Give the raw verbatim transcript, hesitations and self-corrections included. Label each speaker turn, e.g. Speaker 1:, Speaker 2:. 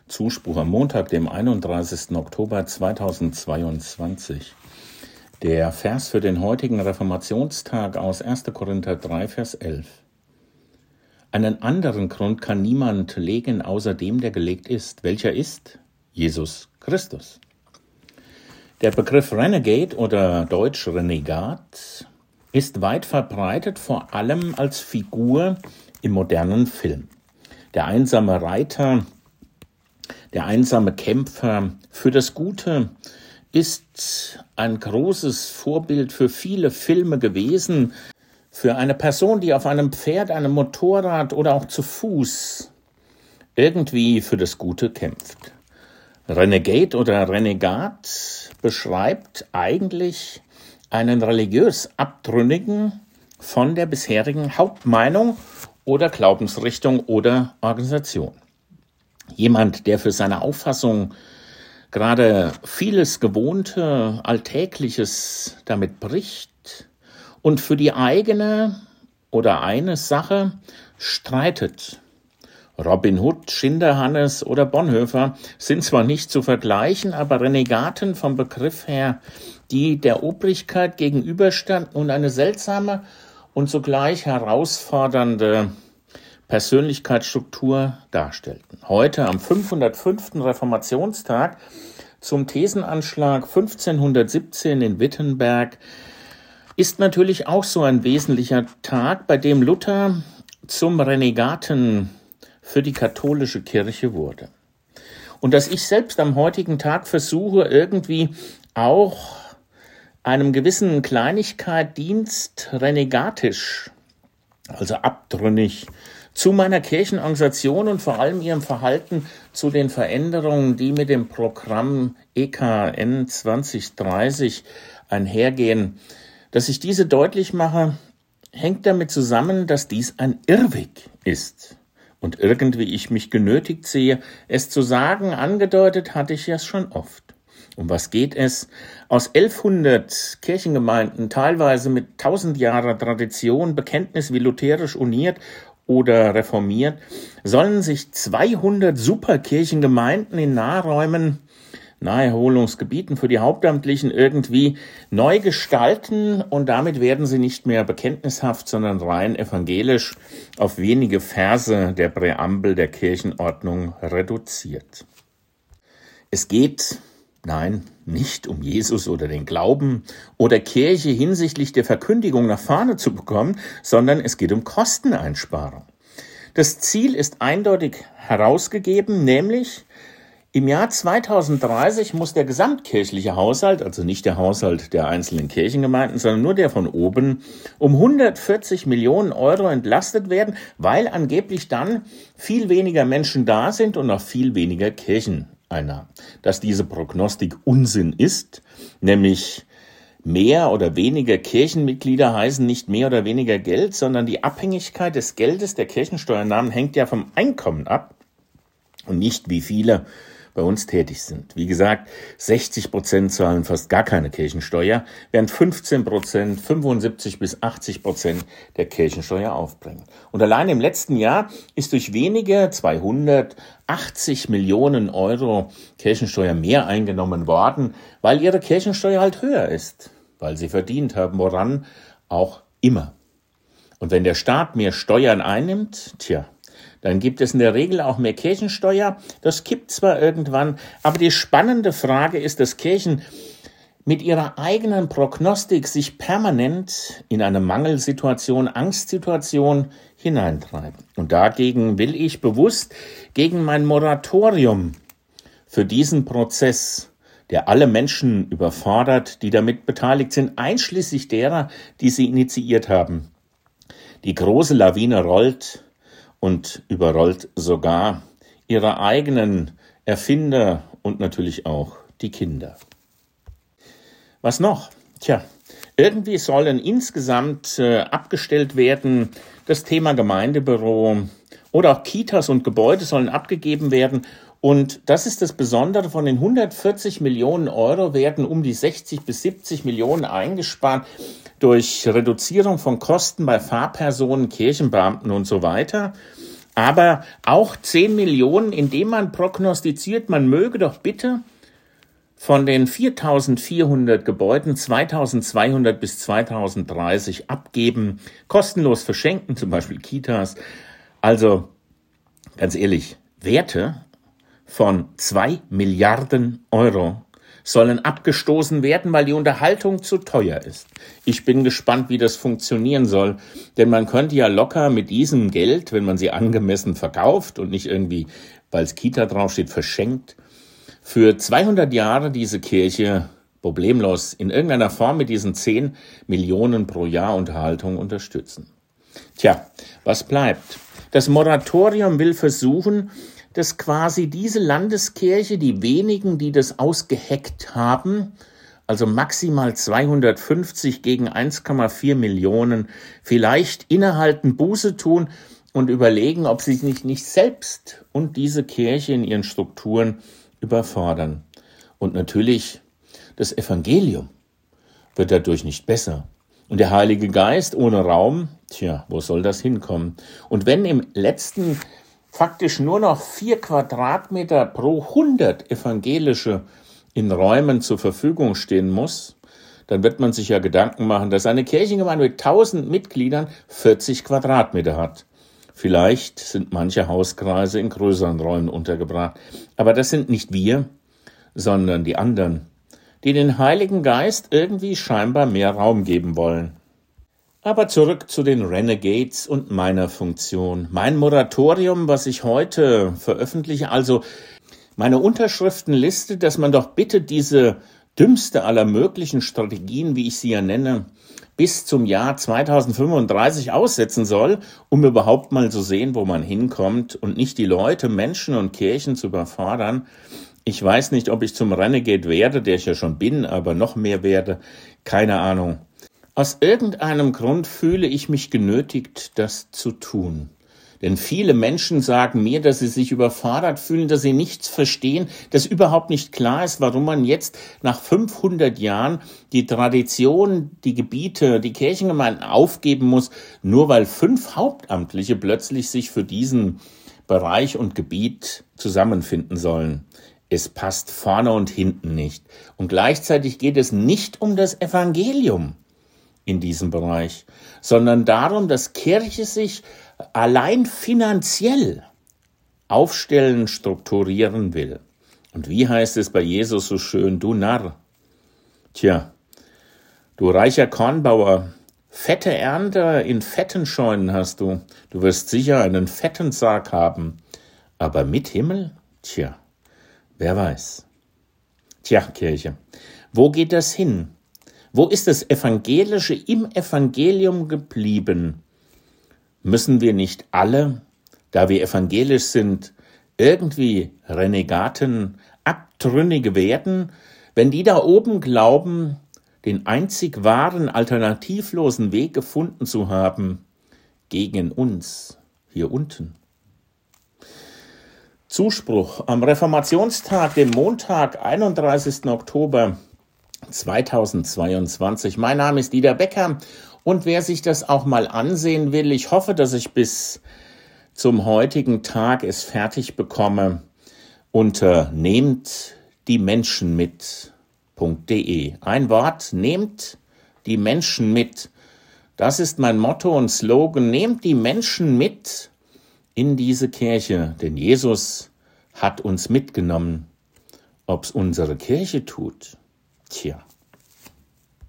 Speaker 1: Zuspruch am Montag, dem einunddreißigsten Oktober zweitausendzweiundzwanzig. Der Vers für den heutigen Reformationstag aus erster Korinther drei, Vers elf. Einen anderen Grund kann niemand legen, außer dem, der gelegt ist. Welcher ist? Jesus Christus. Der Begriff Renegade oder deutsch Renegat ist weit verbreitet, vor allem als Figur im modernen Film. Der einsame Reiter, der einsame Kämpfer für das Gute ist ein großes Vorbild für viele Filme gewesen, für eine Person, die auf einem Pferd, einem Motorrad oder auch zu Fuß irgendwie für das Gute kämpft. Renegade oder Renegat beschreibt eigentlich einen religiös Abtrünnigen von der bisherigen Hauptmeinung oder Glaubensrichtung oder Organisation. Jemand, der für seine Auffassung gerade vieles Gewohnte, Alltägliches damit bricht und für die eigene oder eine Sache streitet. Robin Hood, Schinderhannes oder Bonhoeffer sind zwar nicht zu vergleichen, aber Renegaten vom Begriff her, die der Obrigkeit gegenüberstanden und eine seltsame und zugleich herausfordernde Persönlichkeitsstruktur darstellten. Heute am fünfhundertfünften Reformationstag zum Thesenanschlag fünfzehnhundertsiebzehn in Wittenberg ist natürlich auch so ein wesentlicher Tag, bei dem Luther zum Renegaten für die katholische Kirche wurde. Und dass ich selbst am heutigen Tag versuche, irgendwie auch einem gewissen Kleinigkeitdienst renegatisch, also abtrünnig, zu meiner Kirchenorganisation und vor allem ihrem Verhalten zu den Veränderungen, die mit dem Programm E K N zwanzig dreißig einhergehen, dass ich diese deutlich mache, hängt damit zusammen, dass dies ein Irrweg ist. Und irgendwie ich mich genötigt sehe, es zu sagen, angedeutet hatte ich es schon oft. Um was geht es? Aus elfhundert Kirchengemeinden, teilweise mit tausend Jahre Tradition, Bekenntnis wie lutherisch uniert oder reformiert, sollen sich zweihundert Superkirchengemeinden in Nahräumen, Naherholungsgebieten für die Hauptamtlichen irgendwie neu gestalten und damit werden sie nicht mehr bekenntnishaft, sondern rein evangelisch auf wenige Verse der Präambel der Kirchenordnung reduziert. Es geht, nein, nicht um Jesus oder den Glauben oder Kirche hinsichtlich der Verkündigung nach vorne zu bekommen, sondern es geht um Kosteneinsparung. Das Ziel ist eindeutig herausgegeben, nämlich im Jahr zweitausenddreißig muss der gesamtkirchliche Haushalt, also nicht der Haushalt der einzelnen Kirchengemeinden, sondern nur der von oben, um hundertvierzig Millionen Euro entlastet werden, weil angeblich dann viel weniger Menschen da sind und noch viel weniger Kircheneinnahmen. Dass diese Prognostik Unsinn ist, nämlich mehr oder weniger Kirchenmitglieder heißen nicht mehr oder weniger Geld, sondern die Abhängigkeit des Geldes der Kirchensteuereinnahmen hängt ja vom Einkommen ab und nicht wie viele bei uns tätig sind. Wie gesagt, sechzig Prozent zahlen fast gar keine Kirchensteuer, während fünfzehn Prozent, fünfundsiebzig bis achtzig Prozent der Kirchensteuer aufbringen. Und allein im letzten Jahr ist durch wenige zweihundertachtzig Millionen Euro Kirchensteuer mehr eingenommen worden, weil ihre Kirchensteuer halt höher ist, weil sie verdient haben, woran auch immer. Und wenn der Staat mehr Steuern einnimmt, tja, dann gibt es in der Regel auch mehr Kirchensteuer. Das kippt zwar irgendwann, aber die spannende Frage ist, dass Kirchen mit ihrer eigenen Prognostik sich permanent in eine Mangelsituation, Angstsituation hineintreiben. Und dagegen will ich bewusst gegen mein Moratorium für diesen Prozess, der alle Menschen überfordert, die damit beteiligt sind, einschließlich derer, die sie initiiert haben. Die große Lawine rollt und überrollt sogar ihre eigenen Erfinder und natürlich auch die Kinder. Was noch? Tja, irgendwie sollen insgesamt äh, abgestellt werden, das Thema Gemeindebüro oder auch Kitas und Gebäude sollen abgegeben werden. Und das ist das Besondere, von den hundertvierzig Millionen Euro werden um die sechzig bis siebzig Millionen eingespart durch Reduzierung von Kosten bei Fahrpersonen, Kirchenbeamten und so weiter. Aber auch zehn Millionen, indem man prognostiziert, man möge doch bitte von den viertausendvierhundert Gebäuden zweitausendzweihundert bis zweitausenddreißig abgeben, kostenlos verschenken, zum Beispiel Kitas. Also, ganz ehrlich, Werte von zwei Milliarden Euro sollen abgestoßen werden, weil die Unterhaltung zu teuer ist. Ich bin gespannt, wie das funktionieren soll, denn man könnte ja locker mit diesem Geld, wenn man sie angemessen verkauft und nicht irgendwie, weil es Kita draufsteht, verschenkt, für zweihundert Jahre diese Kirche problemlos in irgendeiner Form mit diesen zehn Millionen pro Jahr Unterhaltung unterstützen. Tja, was bleibt? Das Moratorium will versuchen, dass quasi diese Landeskirche, die wenigen, die das ausgeheckt haben, also maximal zweihundertfünfzig gegen eins Komma vier Millionen, vielleicht innehalten, Buße tun und überlegen, ob sie sich nicht selbst und diese Kirche in ihren Strukturen überfordern. Und natürlich, das Evangelium wird dadurch nicht besser. Und der Heilige Geist ohne Raum, tja, wo soll das hinkommen? Und wenn im letzten faktisch nur noch vier Quadratmeter pro hundert Evangelische in Räumen zur Verfügung stehen muss, dann wird man sich ja Gedanken machen, dass eine Kirchengemeinde mit tausend Mitgliedern vierzig Quadratmeter hat. Vielleicht sind manche Hauskreise in größeren Räumen untergebracht. Aber das sind nicht wir, sondern die anderen, die den Heiligen Geist irgendwie scheinbar mehr Raum geben wollen. Aber zurück zu den Renegades und meiner Funktion. Mein Moratorium, was ich heute veröffentliche, also meine Unterschriftenliste, dass man doch bitte diese dümmste aller möglichen Strategien, wie ich sie ja nenne, bis zum Jahr zweitausendfünfunddreißig aussetzen soll, um überhaupt mal zu sehen, wo man hinkommt und nicht die Leute, Menschen und Kirchen zu überfordern. Ich weiß nicht, ob ich zum Renegade werde, der ich ja schon bin, aber noch mehr werde, keine Ahnung. Aus irgendeinem Grund fühle ich mich genötigt, das zu tun. Denn viele Menschen sagen mir, dass sie sich überfordert fühlen, dass sie nichts verstehen, dass überhaupt nicht klar ist, warum man jetzt nach fünfhundert Jahren die Tradition, die Gebiete, die Kirchengemeinden aufgeben muss, nur weil fünf Hauptamtliche plötzlich sich für diesen Bereich und Gebiet zusammenfinden sollen. Es passt vorne und hinten nicht. Und gleichzeitig geht es nicht um das Evangelium in diesem Bereich, sondern darum, dass Kirche sich allein finanziell aufstellen, strukturieren will. Und wie heißt es bei Jesus so schön, du Narr? Tja, du reicher Kornbauer, fette Ernte in fetten Scheunen hast du. Du wirst sicher einen fetten Sarg haben. Aber mit Himmel? Tja, wer weiß. Tja, Kirche, wo geht das hin? Wo ist das Evangelische im Evangelium geblieben? Müssen wir nicht alle, da wir evangelisch sind, irgendwie Renegaten, Abtrünnige werden, wenn die da oben glauben, den einzig wahren, alternativlosen Weg gefunden zu haben, gegen uns hier unten? Zuspruch am Reformationstag, dem Montag, einunddreißigsten Oktober zweitausendzweiundzwanzig. Mein Name ist Dieter Becker und wer sich das auch mal ansehen will, ich hoffe, dass ich bis zum heutigen Tag es fertig bekomme, unter nehmt die Menschen mit punkt de. Ein Wort, nehmt die Menschen mit. Das ist mein Motto und Slogan, nehmt die Menschen mit in diese Kirche, denn Jesus hat uns mitgenommen. Ob's unsere Kirche tut, tja.